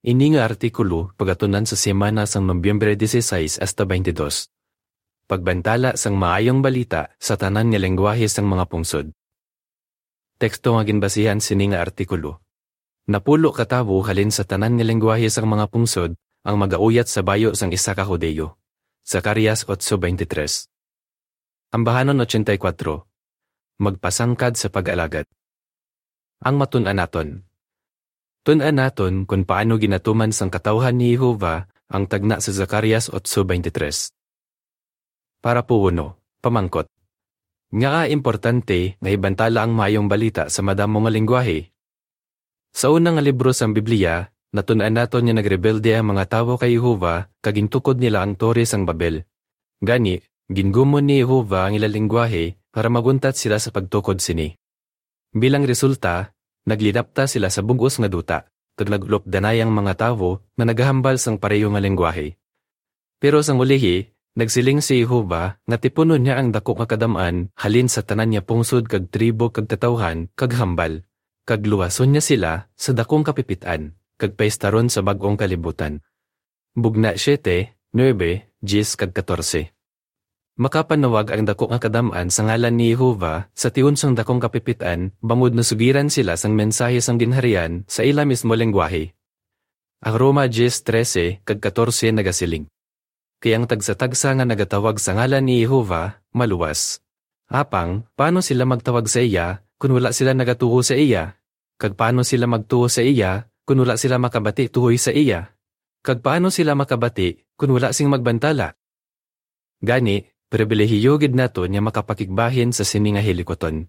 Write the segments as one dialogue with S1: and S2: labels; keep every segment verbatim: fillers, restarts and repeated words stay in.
S1: Ini nga artikulo pagatunan sa semana sang Nobyembre dieciséis hasta veintidós. Pagbantala sang maayong balita sa tanan nga lengguwahe sang mga pungsod. Teksto nga ginbasihan sini nga artikulo. Napulo ka tawo halin sa tanan nga lengguwahe sang mga pungsod ang magauyat sa bayo sang isa ka Hudeyo. Zacarias eight twenty-three. Ambahanon eighty-four. Magpasangkad sa pag-alagad. Ang matun-an naton. Tun-an naton kung paano ginatuman sang katawhan ni Jehova ang tagna sa Zacarias eight twenty-three. Para po uno, pamangkot. Nga ka importante nga ibantala ang mayong balita sa madamo nga lengguwahe. Sa unang nga libro sang Biblia, natun-an naton nga nagrebelde ang mga tawo kay Jehova kagintukod nila ang tore sang Babel. Gani, gingumon ni Jehova ang ilang lengguwahe para maguntat sila sa pagtukod sini. Bilang resulta, naglidapta sila sa bugos nga duta, kag naglupdanay ang mga tawo na naghahambal sang pareho nga lengguwahe. Pero sang ulihi, nagsiling si Jehova nga tipunon niya ang dako nga kadamaan halin sa tanan niya pungsod kag tribo kag tatawhan kag hambal, kag luwason niya sila sa dakong kapipitan, kag paistaron sa bag-ong kalibutan. Bugna seven, nine, ten kag fourteen. Makapanawag ang dako nga kadamaan sa ngalan ni Jehova sa tiun sang dakong kapipitan bangod na sugiran sila sang mensahe sang ginharian sa ila mismo lengguwahe. Ang Roma ten thirteen kag fourteen nagasiling. Kaya ang tagsa-tagsa nga nagatawag sa ngalan ni Jehova, maluwas. Apang, paano sila magtawag sa iya kung wala sila nagatuho sa iya? Kag paano sila magtuho sa iya kung wala sila makabati tuhoy sa iya? Kag paano sila makabati kung wala sing magbantala? Gani, pribilehiyo gid nato niya makapakigbahin sa sini nga hilikoton.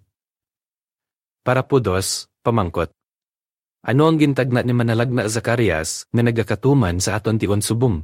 S1: Para po dos, pamangkot. Ano ang gintagna ni manalagna Zacarias na nagakatuman sa aton tion subong?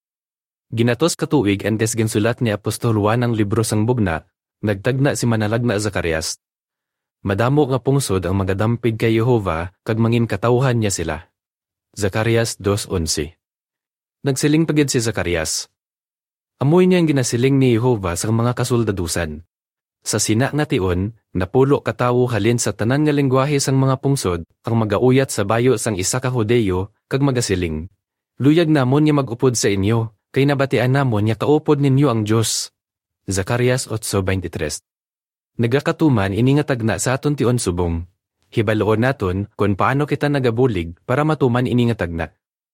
S1: Ginatos katuig antes ginsulat ni Apostol Juan ang libro sang bugna, nagtagna si manalagna Zacarias. Madamo nga pungsod ang magadampig kay Jehova kag mangin katawhan niya sila. Zacarias two eleven. Nagsiling pagid si Zacarias. Amoy niyang ginasiling ni Jehova sa mga kasoldadusan. Sa sina nga tion, napulo katawo halin sa tanan nga lengguwahe sang mga pungsod ang magauyat sa bayo sang isa ka Hudeyo kag magasiling. Luyag namon niya magupod sa inyo, kay nabatian namon niya kaupod ninyo ang Dios. Zacarias eight twenty-three. Nagakatuman ini nga tagna sa aton tion subong. Hibaloon naton kung paano kita nagabulig para matuman ini nga tagna.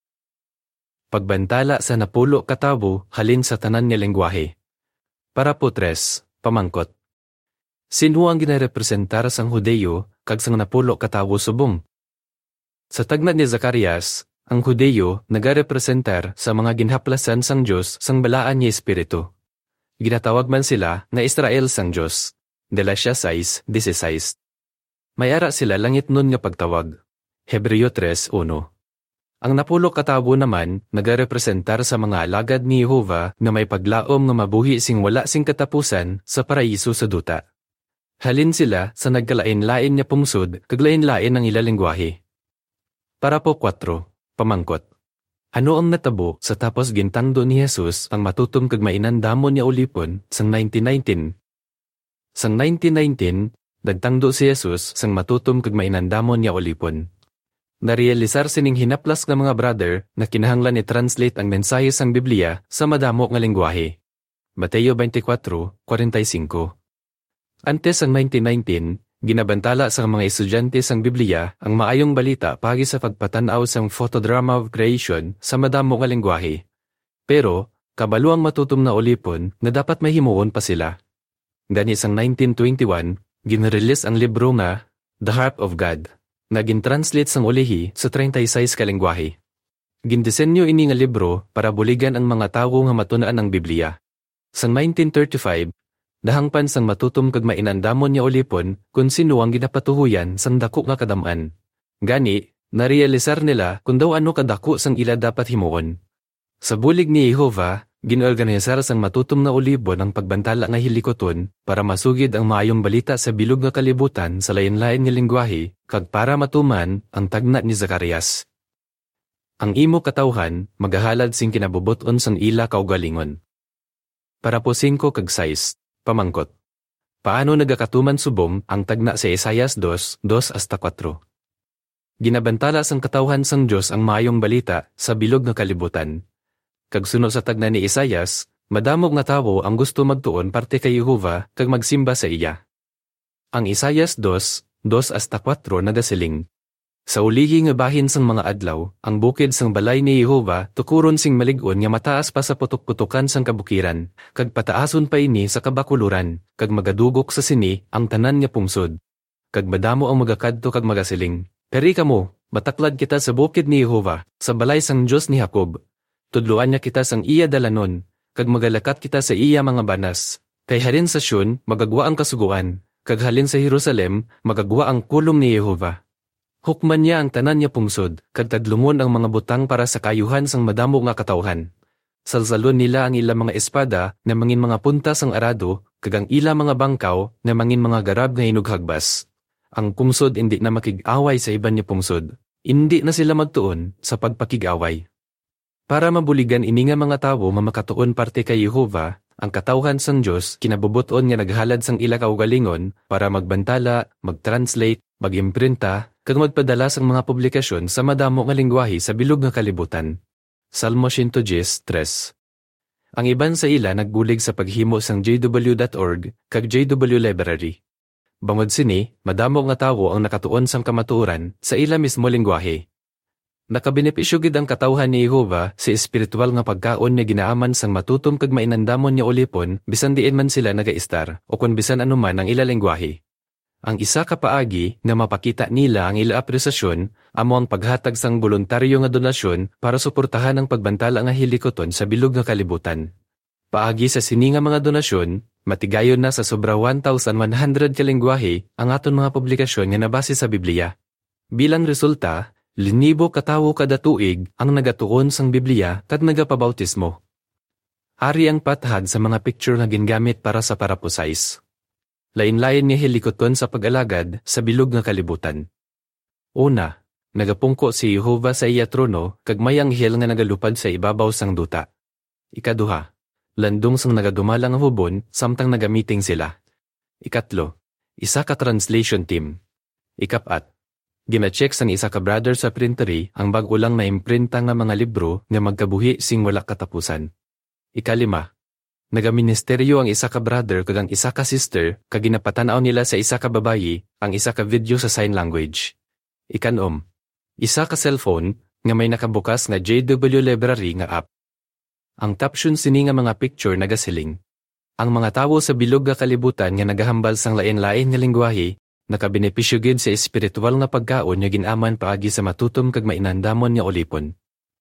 S1: Pagbantala sa napulo katawo halin sa tanan nga lengguwahe. Para po tres, pamangkot. Sino ang ginarepresentar sang Hudeyo kag sang napulo katawo subong? Sa tagna ni Zacarias, ang Hudeyo nagarepresentar sa mga ginhaplasan sang Dios sang balaan ni Espiritu. Ginatawag man sila nga Israel sang Dios. Galatia six sixteen. Mayara sila langit nun nga pagtawag. Hebreo three one. Ang napulo katawo naman nagarepresentar sa mga alagad ni Jehova na may paglaom nga mabuhi sing wala sing katapusan sa paraiso sa duta. Halin sila sa nagkalain-lain niya pungsod kag lain-lain ang ilalengguwahe. Para po four, pamangkot. Ano ang natabo sa tapos gintangdo ni Jesus ang matutom kag mainandamon niya ulipon sang nineteen nineteen? Sang nineteen nineteen, nagtangdo si Jesus sang matutom kag mainandamon niya ulipon. Narealisar sining hinaplas ng mga brother na kinahanglan i-translate ang mensahe sang Biblia sa madamo nga lengguwahe. Mateo twenty-four forty-five. Antes ang nineteen nineteen, ginabantala sa mga estudyante sang Biblia ang maayong balita pagi sa pagpatanaw sang photodrama of creation sa madamo nga lengguwahe. Pero, kabalo ang matutom na ulipon na dapat mahimuon pa sila. Gani sang nineteen twenty-one, ginrelease ang libro nga The Harp of God. Nagin-translate sang ulihi sa thirty-six ka lengguwahe. Gindisenyo ini nga libro para buligan ang mga tawo nga matunaan ang Biblia. Sang nineteen thirty-five, dahangpan sang matutom kag mainandamon niya ulipon kung sino ang ginapatuhuyan sang dako nga kadamaan. Gani, narealisar nila kung daw ano kadako sang ila dapat himuon. Sa bulig ni Jehova, ginorganisar sang matutom na ulibon ang pagbantala nga hilikoton para masugid ang maayong balita sa bilog nga kalibutan sa lain-lain nga lengguwahe kag para matuman ang tagna ni Zacarias. Ang imo katawhan magahalad sing kinabubuton sang ila kaugalingon. Para po five kag six, pamangkot. Paano nagakatuman subong ang tagna sa Isaias two, two hasta four? Ginabantala sang katawhan sang Dios ang maayong balita sa bilog nga kalibutan. Kag suno sa tagna ni Isaias, madamog nga tawo ang gusto magtuon parte kay Jehova kag magsimba sa iya. Ang Isaias two, two hasta four nagasiling. Sa ulihi nga bahin sang mga adlaw, ang bukid sang balay ni Jehova tukuron sing malig-on nga mataas pa sa putok-putokan sang kabukiran, kag pataason pa ini sa kabakuluran, kag magadugok sa sini ang tanan nga pungsod. Kag madamo ang magakadto kag magasiling. Peri kamo, bataklad kita sa bukid ni Jehova, sa balay sang Dios ni Jacob. Tudluan niya kita sang iya dalanon, kag magalakat kita sa iya mga banas. Kay halin sa Sion, magagwa ang kasuguan, kag halin sa Jerusalem, magagwa ang kulom ni Jehova. Hukman niya ang tanan niya pungsod, kag tadlumon ang mga butang para sa kayuhan sang madamo nga katawhan. Salsalon nila ang ilang mga espada na mangin mga puntas ang arado, kag ang ilang mga bangkaw na mangin mga garab nga hinughagbas. Ang pungsod hindi na makig-away sa iban niya pungsod. Hindi na sila magtuon sa pagpakig-away. Para mabuligan ini nga mga tawo mamakatuon parte kay Jehova, ang katawhan sang Dios kinabubuton nga naghalad sang ila kaugalingon para magbantala, mag-translate, mag-imprinta, kag magpadala sang mga publikasyon sa madamo nga lengguwahe sa bilog nga kalibutan. Salmo one ten, three. Ang iban sa ila nagbulig sa paghimo sang j w dot org kag J W Library. Bangod sini, madamo nga tawo ang nakatuon sang kamatuoran sa ila mismo lengguwahe. Nakabenepisyo gid ang katawhan ni Jehova sa espiritual nga pagkaon niya ginaaman sang matutom kag mainandamon niya ulipon bisan diin man sila nagaistar o kun bisan anuman ang ila lengguwahe. Ang isa ka paagi nga mapakita nila ang ila apresasyon amo ang paghatag sang voluntaryo nga donasyon para suportahan ang pagbantala nga hilikoton sa bilog nga kalibutan. Paagi sa sini nga mga donasyon, matigayon na sa sobra one thousand one hundred ka lengguwahe ang aton mga publikasyon nga nabase sa Biblia. Bilang resulta, linibo ka tawo kada tuig ang nagatuon sang Biblia kat nagapabautismo. Ari ang pathad sa mga picture nga gingamit para sa paraposize. Lain-lain niya hilikoton sa pag-alagad sa bilog nga kalibutan. Una, nagapungko si Jehova sa iya trono kag may anghel nga nagalupad sa ibabaw sang duta. Ikaduha, landong sang nagadumalang hubon samtang nagamiting sila. Ikatlo, isa ka translation team. Ikapat, gina-check sang isa ka brother sa printery ang bag-o lang na imprinta nga mga libro nga magkabuhi sing wala katapusan. Ikalima, nagaministeryo ang isa ka brother kag ang isa ka sister kag ginapatanaw nila sa isa ka babayi ang isa ka video sa sign language. Ikanom, isa ka cellphone nga may nakabukas nga J W Library nga app. Ang caption sini nga mga picture nagasiling. Ang mga tawo sa bilog nga kalibutan nga nagahambal sang lain-lain nga lengguwahe nakabenepisyo gid sa espiritual nga pagkaon nga ginaman paagi sa matutom kag mainandamon nga ulipon.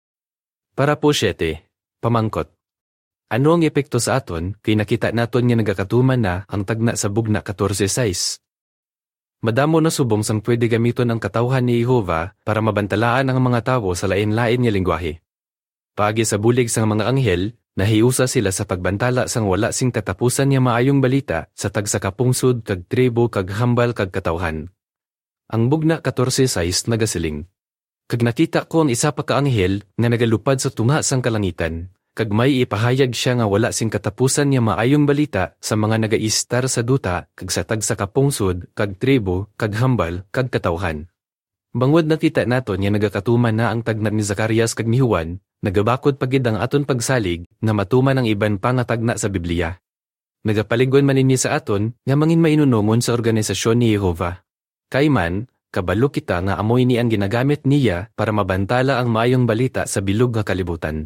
S1: Para po siyete, pamangkot. Ano ang epekto sa aton kay nakita naton nga nagakatuman na ang tagna sa bugna fourteen size? Madamo na subong sang pwede gamiton ang katawhan ni Jehova para mabantalaan ang mga tawo sa lain-lain nga lengguwahe. Paagi sa bulig sang mga anghel, nahiusa sila sa pagbantala sang wala sing tatapusan nga maayong balita sa tagsa ka pungsod kag tribo kag hambal kag katawhan. Ang bugna fourteen size nagasiling. Kag nakita ko ang isa pa ka anghel nga nagalupad sa tunga sang kalangitan. Kag may ipahayag siya nga wala sing katapusan niya maayong balita sa mga nagaistar sa duta kag sa tagsa ka pungsod kag tribo kag hambal kag katawhan. Bangod nakita naton nga nagakatuman na ang tagna ni Zacarias kag ni Juan, nagabakod pagid ang aton pagsalig nga matuman ang iban pa nga tagna sa Biblia. Nagapaligon man ini sa aton nga mangin mainunongon sa organisasyon ni Jehova. Kay man, kabalo kita nga amoy ni ang ginagamit niya para mabantala ang maayong balita sa bilog nga kalibutan.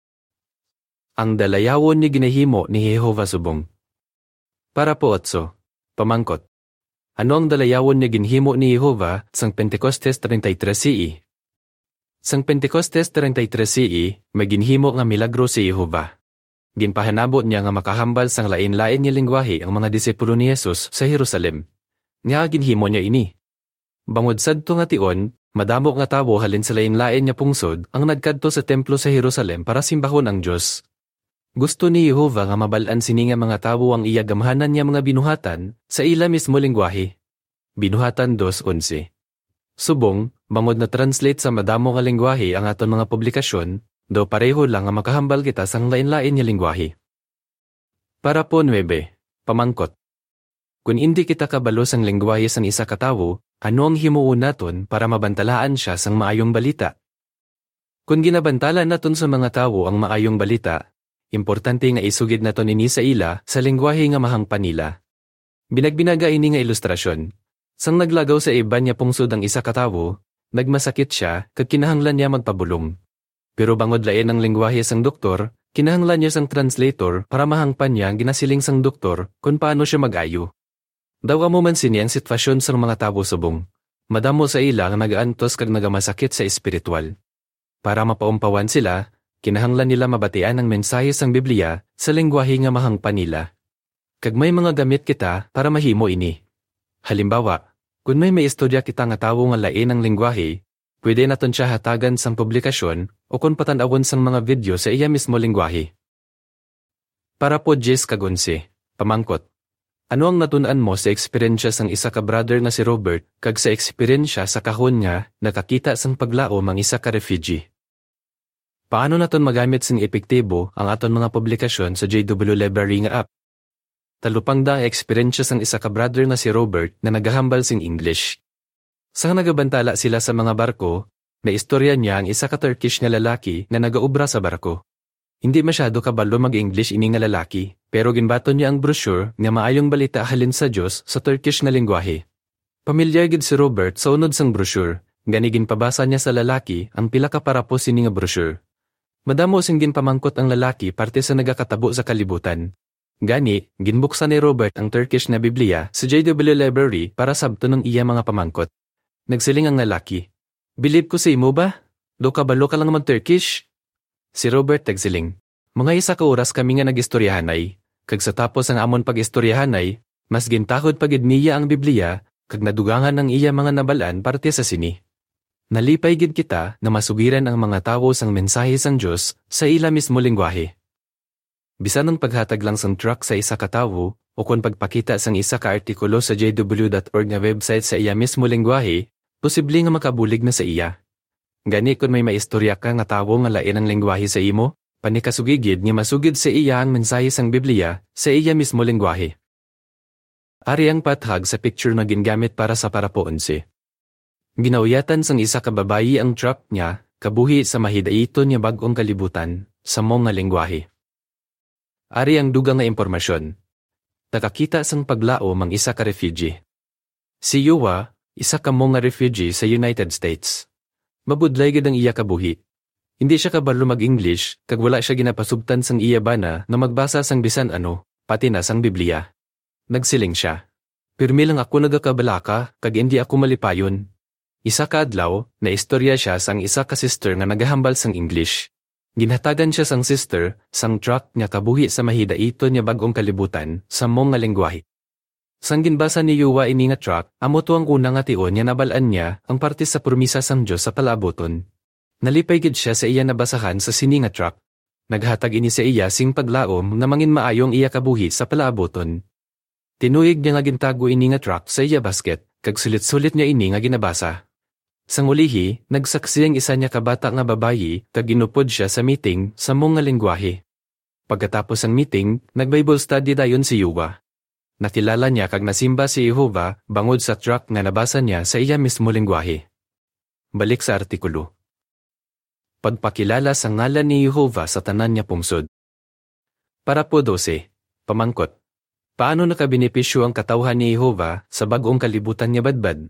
S1: Ang dalayawon ni ginahimo ni Jehova subong. Para po otso, pamangkot. Ano ang dalayawon ni ginhimo ni Jehova sang Pentecostes thirty-three C E? Sang Pentecostes thirty-three C E, may ginhimo nga milagro si Jehova. Ginpahanabot niya nga makahambal sang lain-lain nga lengguwahe ang mga disipulo ni Jesus sa Jerusalem. Nga ginhimo niya ini. Bangod sadto nga tion, madamo nga tawo halin sa lain-lain nga pungsod ang nagkadto sa templo sa Jerusalem para simbahon ang Dios. Gusto ni Jehova nga mabalaan sini nga mga tawo ang iya gamhanan niya mga binuhatan sa ila mismo lengguwahe. Binuhatan two eleven. Subong, bangod na translate sa madamo nga lengguwahe ang aton mga publikasyon, do pareho lang nga makahambal kita sang lain-lain nga lengguwahe. Para po nine, pamangkot. Kung hindi kita kabalo sang lengguwahe sang isa ka tawo, ano ang himuon naton para mabantalaan siya sang maayong balita? Kung ginabantala naton sa mga tawo ang maayong balita, importante nga isugid naton ini sa ila sa lengguwahe nga mahangpan nila. Binagbinaga ini nga ilustrasyon. Sang naglagaw sa iba niya pungsod ang isa ka tawo, nagmasakit siya kag kinahanglan niya magpabulong. Pero bangod lain ang lengguwahe sang doktor, kinahanglan niya sang translator para mahangpan niya ang ginasiling sang doktor kung paano siya mag-ayo. Daw amo man sini ang sitwasyon sang mga tawo subong. Madamo sa ila nga nagaantos kag nagamasakit sa espiritual. Para mapaumpawan sila, kinahanglan nila mabatian ang mensahe sang Biblia sa lengguwahe nga mahangpan nila. Kag may mga gamit kita para mahimo ini. Halimbawa, kung may maistorya kita nga tawo nga lain ang lengguwahe, pwede naton siya hatagan sang publikasyon o kung patanawon sang mga video sa iya mismo lengguwahe. Para po Jess kagunsi, pamangkot. Ano ang natunan mo sa eksperyensya sang isa ka brother na si Robert kag sa eksperyensya sa kahon nga nakakita sang paglaom ang isa ka refugee? Paano naton magamit sing epektibo ang aton mga publikasyon sa J W Library nga app? Talupang da ang eksperyensya sang isa ka brother na si Robert na nagahambal sing English. Sang nagabantala sila sa mga barko, naistorya niya ang isa ka Turkish nga lalaki na nagaubra sa barko. Hindi masyado kabalo mag-English ini nga lalaki, pero ginbaton niya ang brochure nga maayong balita halin sa Dios sa Turkish nga lengguwahe. Pamilyar gid si Robert sa unod sang brochure, gani ginpabasa niya sa lalaki ang pila ka parapos ini nga brochure. Madamo sing ginpamangkot ang lalaki parte sa nagakatabo sa kalibutan. Gani, ginbuksan ni Robert ang Turkish na Biblia sa J W Library para sabton ng iya mga pamangkot. Nagsiling ang lalaki, "Believe ko sa imo ba? Do kabalo ka lang mag-Turkish?" Si Robert tagsiling, "Mga isa ka oras kami nga nag-istoryahanay, kag sa tapos ang amon pag-istoryahanay, mas gintahod pagid niya ang Biblia, kag nadugangan ang iya mga nabalaan parte sa sini. Nalipay gid kita na masugiran ang mga tawo sang mensahe sang Dios sa ila mismo lengguwahe." Bisan ang paghatag lang sang truck sa isa ka tawo, o kung pagpakita sang isa ka artikulo sa j w dot org nga website sa iya mismo lengguwahe, posible nga makabulig na sa iya. Gani kung may maistorya ka nga tawo nga lain ang lengguwahe sa imo, panikasugigid nga masugid sa iya ang mensahe sang Biblia sa iya mismo lengguwahe. Ari ang pathag sa picture na gingamit para sa parapoonse. Ginauyatan sang isa ka babayi ang truck niya, kabuhi sa mahidaiton niya bag-ong kalibutan, sa mong nga lengguwahe. Ari ang dugang nga impormasyon. Nakakita sang paglaom ang isa ka refugee. Si Yuwa, isa ka mong nga refugee sa United States. Mabudlay gid ang iya kabuhi. Hindi siya kabalo mag-English, kag wala siya ginapasubtan sang iya bana na magbasa sang bisan ano, pati na sang Biblia. Nagsiling siya, "Pirmi lang ako nagakabalaka, kag hindi ako malipayon." Isa ka adlaw, na istorya siya sang isa ka sister nga nagahambal sang English. Ginhatagan siya sang sister, sang truck niya kabuhi sa mahidaiton niya bag-ong kalibutan, sa mong nga lengguwahe. Sang ginbasa ni Yuwa ini nga truck, amo to ang una nga tion niya nabalaan niya ang parte sa promisa sang Dios sa palaaboton. Nalipay gid siya sa iya nabasahan sa sini nga truck. Naghatag ini sa iya sing paglaom nga mangin maayong iya kabuhi sa palaaboton. Tinuyig niya nga gintago ini nga truck sa iya basket, kag sulit-sulit niya ini nga ginabasa. Sang ulihi, nagsaksi ang isa niya kabata nga babayi, kag ginupod siya sa meeting sa mong nga lengguwahe. Pagkatapos ang meeting, nag-Bible study dayon si Yuwa. Nakilala niya kag nasimba si Jehova bangod sa truck nga nabasa niya sa iya mismo lengguwahe. Balik sa artikulo. Pagpakilala sa ngalan ni Jehova sa tanan niya pungsod. Para po dose, pamangkot. Paano nakabenepisyo ang katawhan ni Jehova sa bag-ong kalibutan niya badbad?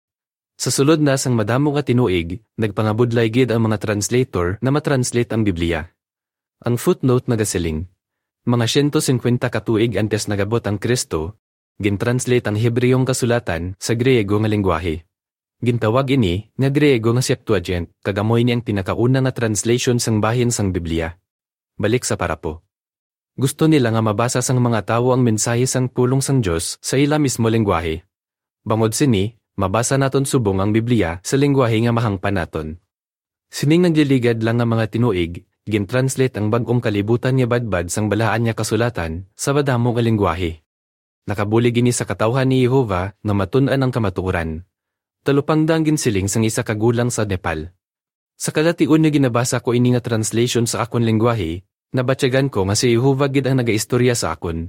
S1: Sa sulod na sang madamo nga tinuig, nagpangabudlay gid ang mga translator na matranslate ang Biblia. Ang footnote nagasiling, mga one hundred fifty katuig antes nagabot ang Kristo, gintranslate ang Hebreyong kasulatan sa Griego nga lengguwahe. Gintawag ini nga Griego nga Septuagint, kagamoy niyang tinakauna nga translation sang bahin sang Biblia. Balik sa parapo. Gusto nila nga mabasa sang mga tawo ang mensahe sang pulong sang Dios sa ila mismo lengguwahe. Bangod sini, mabasa naton subong ang Biblia sa lengguwahe nga mahangpan naton. Sining nagliligad lang nga mga tinuig, gintranslate ang bag-ong kalibutan niya badbad sang balaan niya kasulatan sa badamo nga lengguwahe. Nakabulig ini sa katawhan ni Jehova nga matun-an ang kamatuoran. Talupangdang ginsiling sang isa kagulang sa Nepal. Sa kalation nga ginabasa ko ini nga translation sa akon lengguwahe, nabatyagan ko nga si Jehova gid ang nagaistorya sa akon.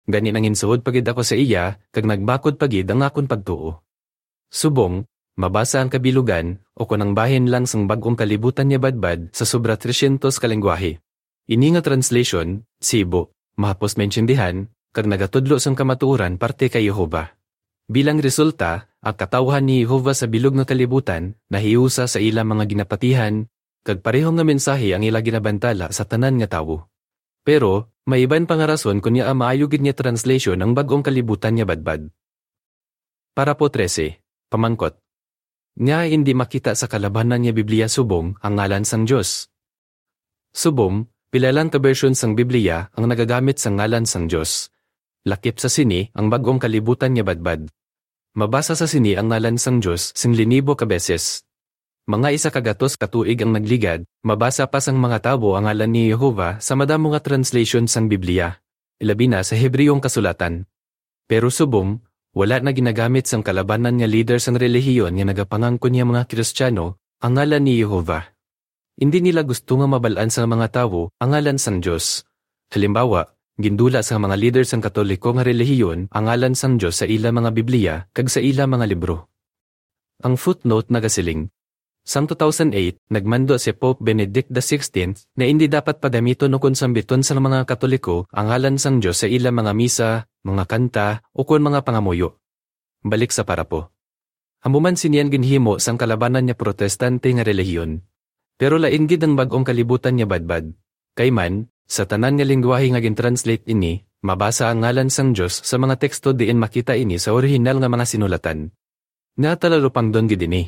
S1: Gani nang insuod pagid ako sa iya, kag nagbakod pagid ang akon pagtuo. Subong, mabasa ang kabilugan, o kunang bahin lang sang bagong kalibutan niya badbad sa sobra tresyentos kalengguwahe. Ini nga translation, Cebu, mahapos mensyondihan, kag nagatudlo sang kamatuoran parte kay Jehova. Bilang resulta, ang katawhan ni Jehova sa bilog nga kalibutan nahiusa sa ilang mga ginapatihan, kag pareho nga mensahe ang ila ginabantala sa tanan nga tawo. Pero, may iban pa nga rason kunya ang maayugid niya translation ng bagong kalibutan niya badbad. Para po trese, pamangkot. Nga hindi makita sa kalabanan niya Biblia subong ang ngalan sang Diyos. Subong, pilalang ka version sang Biblia ang nagagamit sa ngalan sang Diyos. Lakip sa sini ang bagong kalibutan niya badbad. Mabasa sa sini ang ngalan sang Diyos sing linibo ka beses. Mga isa kagatos katuig ang nagligad, mabasa pa sang mga tao ang ngalan ni Jehova sa madamo nga translation sang Biblia, ilabi na sa Hebreyong kasulatan. Pero subong, wala na ginagamit sang kalabanan nga leader sang relihiyon nga nagapangangkon niya mga Kristiyano ang ngalan ni Jehova. Hindi nila gusto nga mabalaan sa mga tao ang ngalan sang Diyos. Halimbawa, gindula sa mga leader sang Katoliko nga relihiyon ang ngalan sang Diyos sa ila mga Biblia kag sa ila mga libro. Ang footnote nagasiling. Sang two thousand eight, nagmando si Pope Benedict the sixteenth na hindi dapat padamiton o konsambiton sa mga Katoliko ang ngalan sang Diyos sa ila mga misa, mga kanta, o kon mga pangamuyo. Balik sa parapo. Hamuman siniyan ginhimo sang kalabanan niya protestante nga relihiyon. Pero lain gid ang bagong kalibutan niya badbad. Kay man, sa tanan nga lengguwahe nga gintranslate ini, mabasa ang ngalan sang Diyos sa mga teksto diin makita ini sa orihinal nga mga sinulatan. Natalalo pang don gid ini.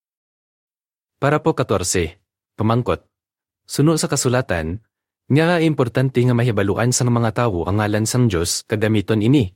S1: Para po fourteen, pamangkot. Suno sa kasulatan, nga importante nga mahibaluan sang mga tawo ang ngalan sang Diyos kadamiton ini.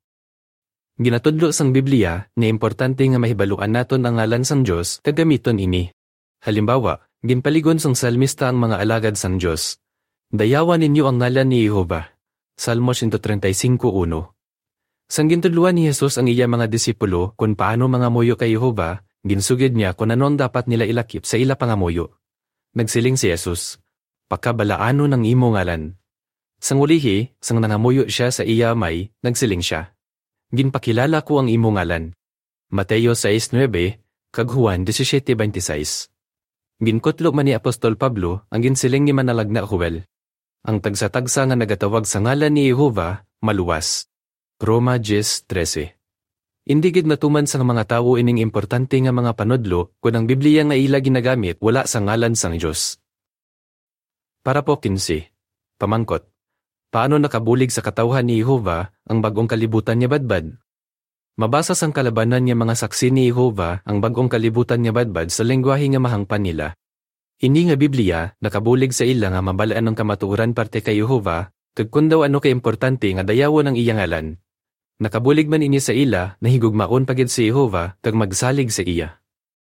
S1: Ginatudlo sang Biblia nga importante nga mahibaluan naton ang ngalan sang Diyos kadamiton ini. Halimbawa, ginpaligon sang salmista ang mga alagad sang Diyos. Dayawan ninyo ang ngalan ni Jehova. Salmo one thirty-five one. Sang gintudluan ni Jesus ang iya mga disipulo kung paano mga muyo kay Jehova, ginsugid niya kung anon dapat nila ilakip sa ila pangamuyo. Nagsiling si Jesus, "Pakabalaano ng imo ngalan." Sang ulihi, sang nangamuyo siya sa iya may, nagsiling siya, "Ginpakilala ko ang imo ngalan." Mateo six nine, kag Juan seventeen twenty-six. Ginkutlo man ni Apostol Pablo ang ginsiling ni manalagna Joel. Ang tagsa-tagsa nga nagatawag sa ngalan ni Jehova, maluwas. Roma ten thirteen. Hindi gid matuman sa mga tawo ining importante nga mga panudlo kung ang Biblia nga ila ginagamit wala sa ngalan sang Diyos. Para po fifteen, pamangkot. Paano nakabulig sa katawhan ni Jehova ang bagong kalibutan niya badbad? Mabasa sang kalabanan niya mga saksi ni Jehova ang bagong kalibutan niya badbad sa lengguwahe nga mahangpan nila. Ini nga Biblia nakabulig sa ila nga mabalaan ng kamatuoran parte kay Jehova kag kun daw ano kay importante nga dayawon ang iyang ngalan. Nakabulig man ini sa ila na higugmaon pagid si Jehova kag magsalig sa iya.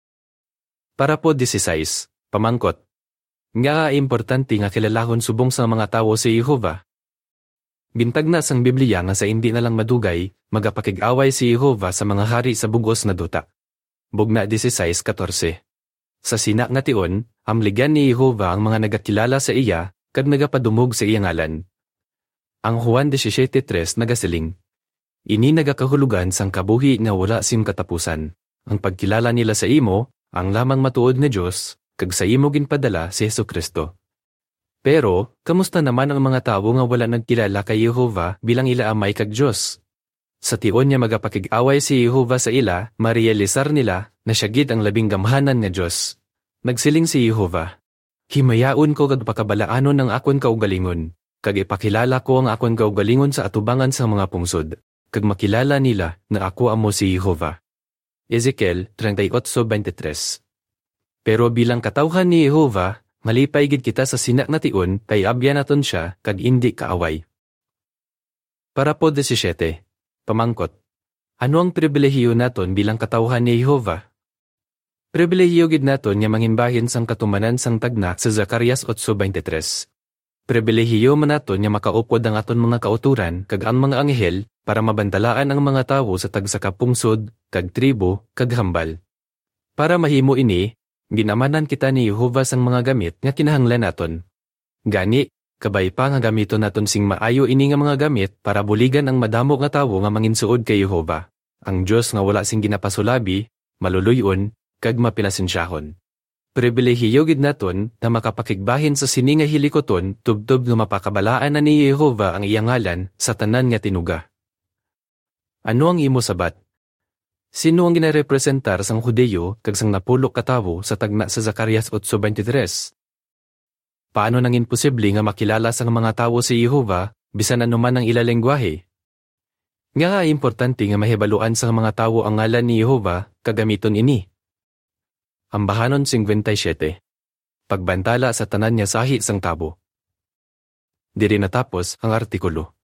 S1: Para po sixteen, pamangkot. Nga importante nga kilalahon subong sa mga tawo si Jehova. Bintag na sang Biblia nga sa hindi na lang madugay, magapakig-away si Jehova sa mga hari sa bugos na duta. Bugna sixteen fourteen. Sa sina nga tion, amligan ni Jehova ang mga nagakilala sa iya kag nagapadumog sa iya ngalan. Ang Juan seventeen three nagasiling, "Ini nagakahulugan sang kabuhi nga wala sim katapusan. Ang pagkilala nila sa imo, ang lamang matuod nga Diyos, kag sa imo ginpadala si Jesucristo." Pero, kamusta naman ang mga tawo nga wala nagkilala kay Jehova bilang ila amay kag Diyos? Sa tion niya magapakig-away si Jehova sa ila, marealisar nila na siya gid ang labing gamhanan nga Diyos. Nagsiling si Jehova, "Himayaon ko kag pakabalaanon ang akon kaugalingon, kag ipakilala ko ang akon kaugalingon sa atubangan sa mga pungsod, kag makilala nila na ako amo si Jehova." Ezekiel thirty-eight twenty-three. Pero bilang katawhan ni Jehova, malipay gid kita sa sinak na tion kay abyan naton siya kag indi kaaway. Para po seventeen, pamangkot. Ano ang pribilehiyo naton bilang katawhan ni Jehova? Pribilehiyo gid naton nga mangimbahin sang katumanan sang tagna sa Zacarias eight twenty-three. Pribilehiyo man naton nga makaupod ang aton mga kauturan kag ang mga anghel para mabantalaan ang mga tawo sa tagsakapungsod, kag tribo, kag hambal. Para mahimo ini, ginamanan kita ni Jehova sang mga gamit nga kinahanglan naton. Gani, Kabay pa nga gamito naton sing maayo ini nga mga gamit para buligan ang madamo nga tawo nga manginsuod kay Jehova. Ang Dios nga wala sing ginapasulabi, maluluyon, kag mapilasensyahon. Pribilehiyo gid naton na makapakigbahin sa sini nga hilikoton tubtob nga mapakabalaan na ni Jehova ang iyang ngalan sa tanan nga tinuga. Ano ang imo sabat? Sino ang ginarepresentar sang Hudeyo kag sang napulok ka tawo sa tagna sa Zacarias eight twenty-three? Paano nang imposible nga makilala sang mga tawo si Jehova bisan anuman ang ila lengguwahe? Nga nga importante nga mahibaluan sang mga tawo ang ngalan ni Jehova kagamiton ini. Ambahanon fifty-seven. Pagbantala sa tanan nga sahi sang tabo. Diri natapos ang artikulo.